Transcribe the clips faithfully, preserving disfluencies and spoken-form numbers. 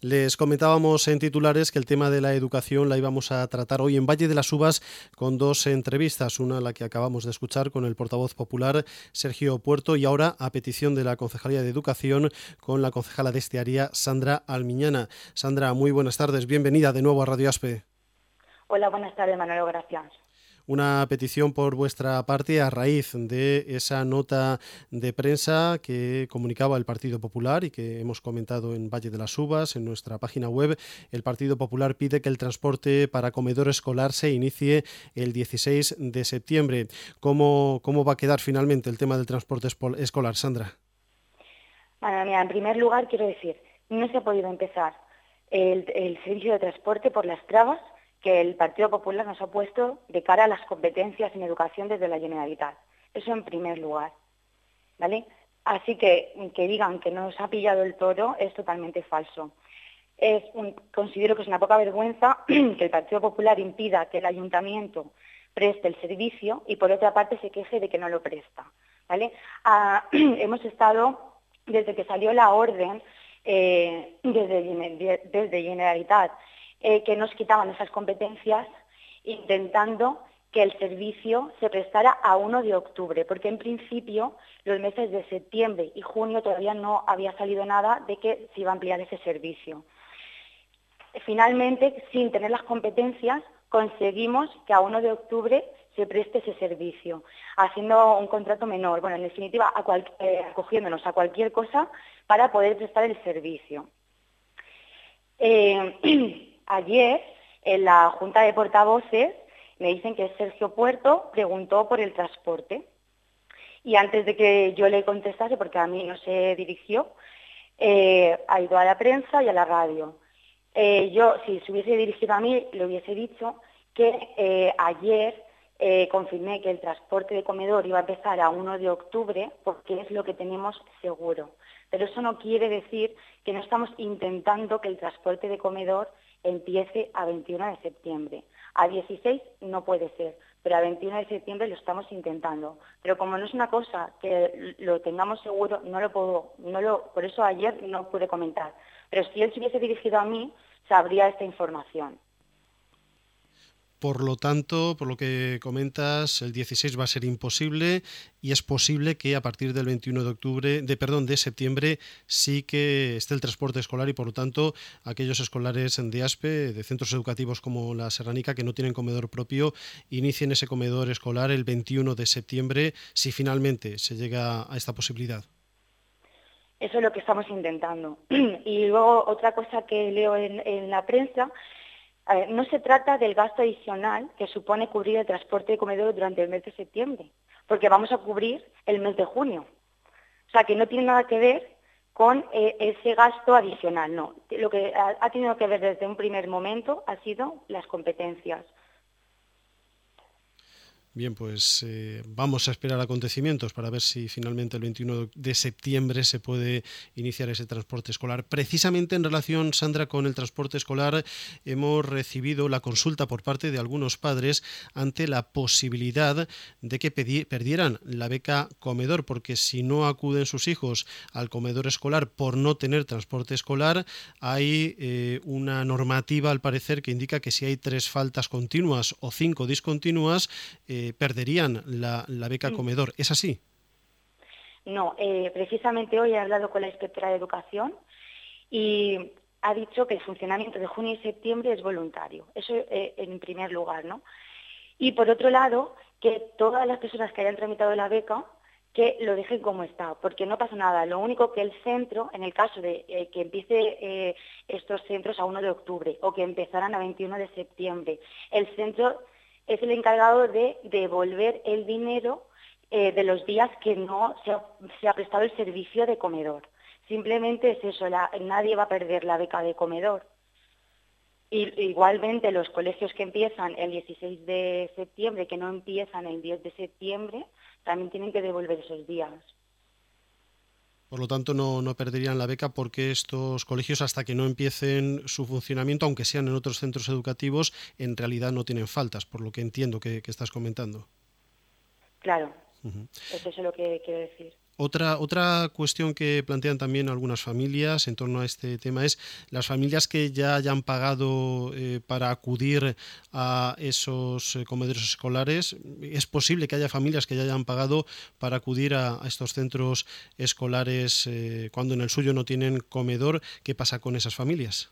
Les comentábamos en titulares que el tema de la educación la íbamos a tratar hoy en Valle de las Uvas con dos entrevistas, una la que acabamos de escuchar con el portavoz popular Sergio Puerto y ahora a petición de la Concejalía de Educación con la concejala de este área Sandra Almiñana. Sandra, muy buenas tardes, bienvenida de nuevo a Radio Aspe. Hola, buenas tardes, Manolo, gracias. Una petición por vuestra parte a raíz de esa nota de prensa que comunicaba el Partido Popular y que hemos comentado en Valle de las Uvas, en nuestra página web. El Partido Popular pide que el transporte para comedor escolar se inicie el dieciséis de septiembre. ¿Cómo, cómo va a quedar finalmente el tema del transporte escolar, Sandra? Bueno, mira, en primer lugar quiero decir, no se ha podido empezar el, el servicio de transporte por las trabas que el Partido Popular nos ha puesto de cara a las competencias en educación desde la Generalitat. Eso en primer lugar, ¿vale? Así que que digan que nos ha pillado el toro es totalmente falso. Es un, considero que es una poca vergüenza que el Partido Popular impida que el Ayuntamiento preste el servicio y por otra parte se queje de que no lo presta, ¿vale? Ah, hemos estado, desde que salió la orden eh, desde, desde Generalitat, Eh, que nos quitaban esas competencias, intentando que el servicio se prestara a uno de octubre, porque en principio los meses de septiembre y junio todavía no había salido nada de que se iba a ampliar ese servicio. Finalmente, sin tener las competencias, conseguimos que a uno de octubre se preste ese servicio, haciendo un contrato menor, bueno, en definitiva, a cual, eh, acogiéndonos a cualquier cosa para poder prestar el servicio. Eh, Ayer, en la Junta de Portavoces, me dicen que Sergio Puerto preguntó por el transporte. Y antes de que yo le contestase, porque a mí no se dirigió, eh, ha ido a la prensa y a la radio. Eh, yo, si se hubiese dirigido a mí, le hubiese dicho que eh, ayer eh, confirmé que el transporte de comedor iba a empezar a uno de octubre, porque es lo que tenemos seguro. Pero eso no quiere decir que no estamos intentando que el transporte de comedor empiece a veintiuno de septiembre. A dieciséis no puede ser, pero a veintiuno de septiembre lo estamos intentando. Pero como no es una cosa que lo tengamos seguro, no lo puedo, no lo, por eso ayer no pude comentar. Pero si él se hubiese dirigido a mí, sabría esta información. Por lo tanto, por lo que comentas, el dieciséis va a ser imposible y es posible que a partir del veintiuno de octubre, de perdón, de septiembre, sí que esté el transporte escolar y por lo tanto aquellos escolares de Aspe, de centros educativos como la Serranica que no tienen comedor propio, inicien ese comedor escolar el veintiuno de septiembre si finalmente se llega a esta posibilidad. Eso es lo que estamos intentando. Y luego otra cosa que leo en, en la prensa. A ver, no se trata del gasto adicional que supone cubrir el transporte de comedor durante el mes de septiembre, porque vamos a cubrir el mes de junio. O sea, que no tiene nada que ver con eh, ese gasto adicional, no. Lo que ha, ha tenido que ver desde un primer momento ha sido las competencias. Bien, pues eh, vamos a esperar acontecimientos para ver si finalmente el veintiuno de septiembre se puede iniciar ese transporte escolar. Precisamente en relación, Sandra, con el transporte escolar, hemos recibido la consulta por parte de algunos padres ante la posibilidad de que pedi- perdieran la beca comedor, porque si no acuden sus hijos al comedor escolar por no tener transporte escolar, hay eh, una normativa, al parecer, que indica que si hay tres faltas continuas o cinco discontinuas, eh, perderían la, la beca comedor. ¿Es así? No, eh, precisamente hoy he hablado con la inspectora de Educación y ha dicho que el funcionamiento de junio y septiembre es voluntario. Eso eh, en primer lugar, ¿no? Y por otro lado, que todas las personas que hayan tramitado la beca, que lo dejen como está, porque no pasa nada. Lo único que el centro, en el caso de eh, que empiece eh, estos centros a uno de octubre o que empezaran a veintiuno de septiembre, el centro es el encargado de devolver el dinero eh, de los días que no se ha, se ha prestado el servicio de comedor. Simplemente es eso, la, nadie va a perder la beca de comedor. Y, igualmente los colegios que empiezan el dieciséis de septiembre, que no empiezan el diez de septiembre, también tienen que devolver esos días. Por lo tanto, no, no perderían la beca porque estos colegios, hasta que no empiecen su funcionamiento, aunque sean en otros centros educativos, en realidad no tienen faltas, por lo que entiendo que, que estás comentando. Claro, Uh-huh. eso es lo que quiero decir. Otra, otra cuestión que plantean también algunas familias en torno a este tema es las familias que ya hayan pagado eh, para acudir a esos eh, comedores escolares. Es posible que haya familias que ya hayan pagado para acudir a, a estos centros escolares eh, cuando en el suyo no tienen comedor. ¿Qué pasa con esas familias?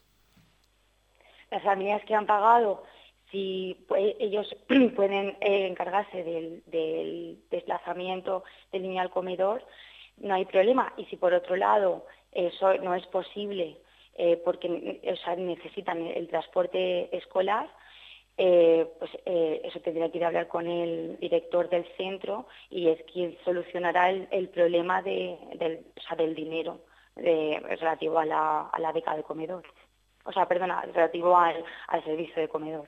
Las familias que han pagado, si pues, ellos pueden eh, encargarse del, del desplazamiento del niño al comedor, no hay problema. Y si por otro lado eso no es posible eh, porque o sea, necesitan el transporte escolar, eh, pues eh, eso tendría que ir a hablar con el director del centro y es quien solucionará el, el problema de, del, o sea, del dinero de, relativo a la, a la beca de comedor. O sea, perdona, relativo al, al servicio de comedor.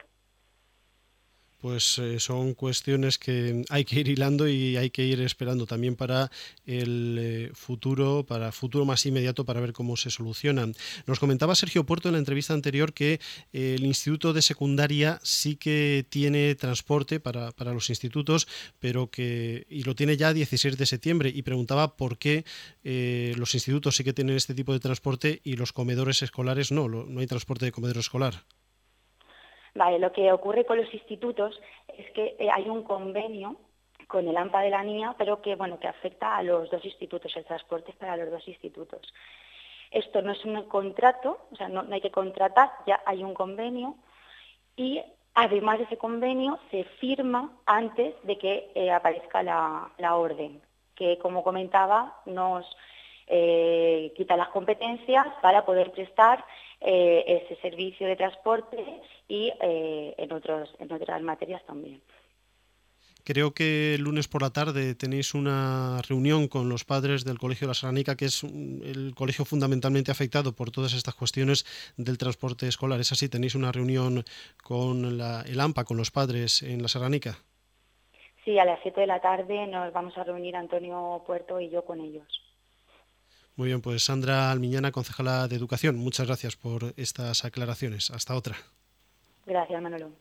Pues eh, son cuestiones que hay que ir hilando y hay que ir esperando también para el eh, futuro, para futuro más inmediato, para ver cómo se solucionan. Nos comentaba Sergio Puerto en la entrevista anterior que eh, el Instituto de Secundaria sí que tiene transporte para, para los institutos, pero que y lo tiene ya dieciséis de septiembre, y preguntaba por qué eh, los institutos sí que tienen este tipo de transporte y los comedores escolares no, lo, no hay transporte de comedor escolar. Vale, lo que ocurre con los institutos es que eh, hay un convenio con el AMPA de la niña, pero que bueno que afecta a los dos institutos, el transporte es para los dos institutos. Esto no es un contrato, o sea, no, no hay que contratar, ya hay un convenio y además de ese convenio se firma antes de que eh, aparezca la, la orden, que como comentaba nos eh, quita las competencias para poder prestar eh, ese servicio de transporte y eh, en, otros, en otras materias también. Creo que el lunes por la tarde tenéis una reunión con los padres del Colegio de la Serranica, que es el colegio fundamentalmente afectado por todas estas cuestiones del transporte escolar. ¿Es así? ¿Tenéis una reunión con la, el AMPA, con los padres en la Serranica? Sí, a las siete de la tarde nos vamos a reunir Antonio Puerto y yo con ellos. Muy bien, pues Sandra Almiñana, concejala de Educación, muchas gracias por estas aclaraciones. Hasta otra. Gracias, Manolo.